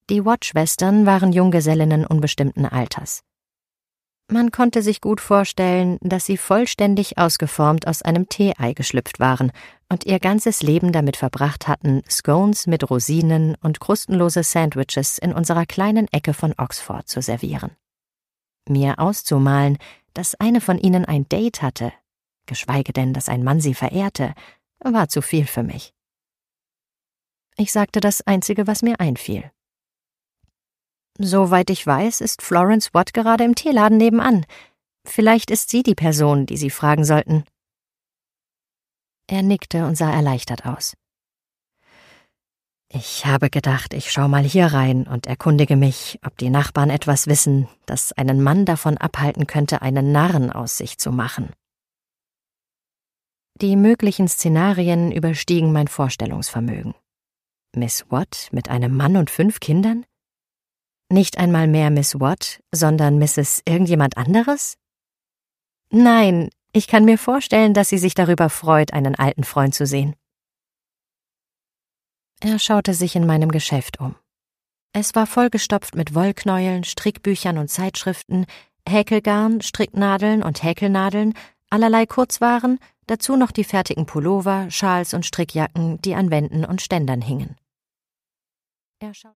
Die Watt-Schwestern waren Junggesellinnen unbestimmten Alters. Man konnte sich gut vorstellen, dass sie vollständig ausgeformt aus einem Tee-Ei geschlüpft waren und ihr ganzes Leben damit verbracht hatten, Scones mit Rosinen und krustenlose Sandwiches in unserer kleinen Ecke von Oxford zu servieren. Mir auszumalen, dass eine von ihnen ein Date hatte, geschweige denn, dass ein Mann sie verehrte, war zu viel für mich. Ich sagte das Einzige, was mir einfiel. Soweit ich weiß, ist Florence Watt gerade im Teeladen nebenan. Vielleicht ist sie die Person, die Sie fragen sollten. Er nickte und sah erleichtert aus. Ich habe gedacht, ich schau mal hier rein und erkundige mich, ob die Nachbarn etwas wissen, das einen Mann davon abhalten könnte, einen Narren aus sich zu machen. Die möglichen Szenarien überstiegen mein Vorstellungsvermögen. Miss Watt mit einem Mann und 5 Kindern? Nicht einmal mehr Miss Watt, sondern Mrs. irgendjemand anderes? Nein, ich kann mir vorstellen, dass sie sich darüber freut, einen alten Freund zu sehen. Er schaute sich in meinem Geschäft um. Es war vollgestopft mit Wollknäueln, Strickbüchern und Zeitschriften, Häkelgarn, Stricknadeln und Häkelnadeln, allerlei Kurzwaren, dazu noch die fertigen Pullover, Schals und Strickjacken, die an Wänden und Ständern hingen.